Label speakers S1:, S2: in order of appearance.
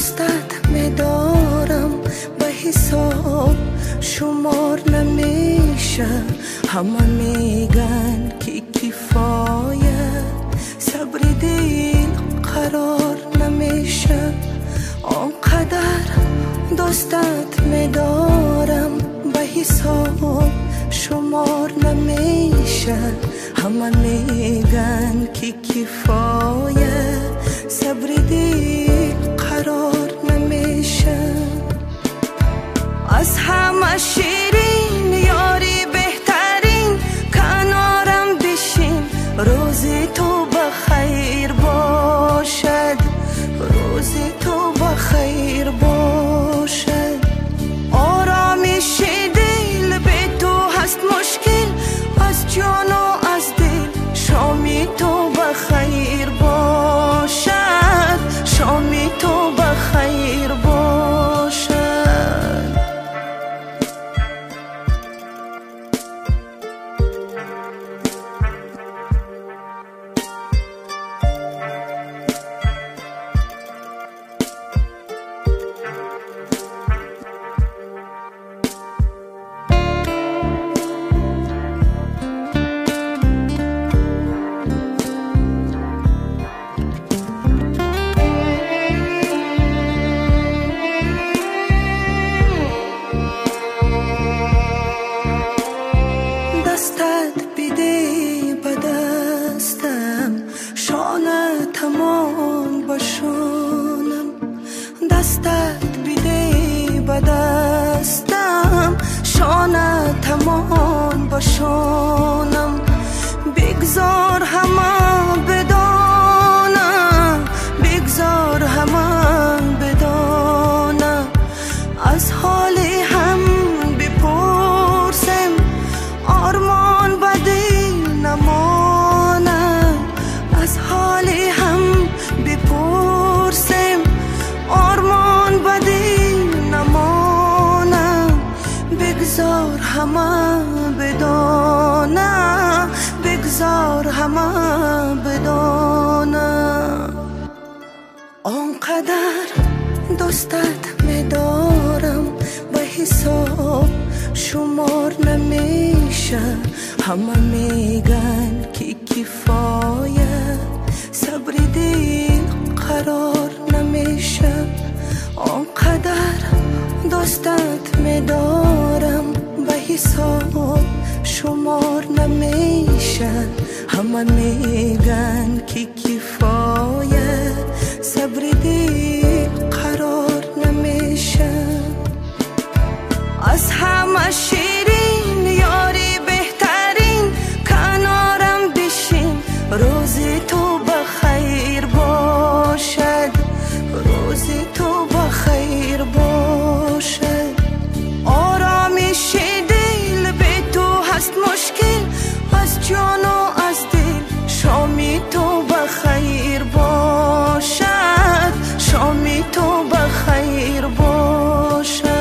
S1: دوستت میدارم به حساب شمار نمیشه. همه میگن که کفایت صبر دل قرار نمیشه. آنقدر دوستت میدارم به حساب شمار نمیشه. همه میگن که کفایت صبر دل قرار نمیشه. از همه شیرین یاری بهترین کنارم بشین. روزی تو بخیر باشد، روزی تو بخیر باشد. آرامش دل به تو هست مشکل، از جان و از دل. شامی تو بخیر باشد، شامی تو بخیر باشد. دستت بیده به دستم، شانتمان بشانم. دستت بیده به دستم، شانتمان بشانم. بگذار همه بدانم، بگذار همه بدانم. از حال هم بپرسم، آرمان بدی نمانم. از حال هم بپرسم، آرمان بدی نمانم. بگذار همه بدانم، بگذار همه بدانم. آنقدر دوستت میدارم به حساب شمار نمیشه. همه میگن که کفایت صبر دل قرار نمیشه. آنقدر دوستت میدارم به حساب شمار نمیشه. همه میگن که کفایت صبر دل قرار نمیشه. از همه شیرین یاری بهترین کنارم بشین. روزی تو بخیر باشد، روزی تو بخیر باشد. آرامش دل به تو هست مشکل، از جان و از دل. شامی تو بخیر باشد، شامی تو بخیر باشد.